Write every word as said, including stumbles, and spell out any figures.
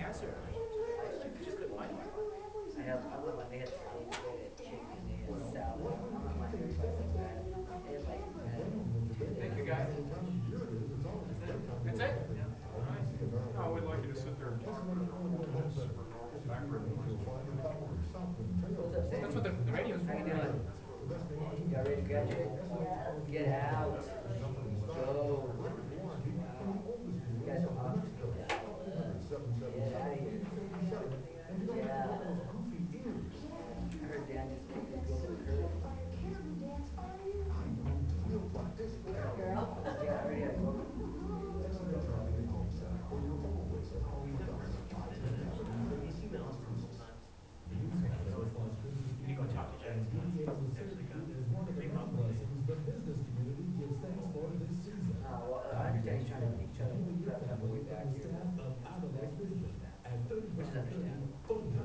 I you just couldn't find one. I had I went mine. They had steak, they had chicken, they had salad. I went mine. Everybody else had it. They had like had two. They Thank had you, like guys. sandwich. That's it. That's it? Yep. All right. No, I wouldn't like you to sit there and talk for two minutes for normal background noise. What's up, That's what Sandy? the, the radio's How for, you man. doing? Y'all ready to graduate? Get out. Go. You guys are obviously get out. Get out of here. Yeah. I heard Dan just kicked his girl to the curb. Girl. Yeah, I heard he had a girlfriend. These emails from sometimes. Okay. You know, you need to go talk to Jack. He wants to actually got a big problem with it. Uh, well, I understand he's trying to he's trying to grab enough way back here, but which is understandable.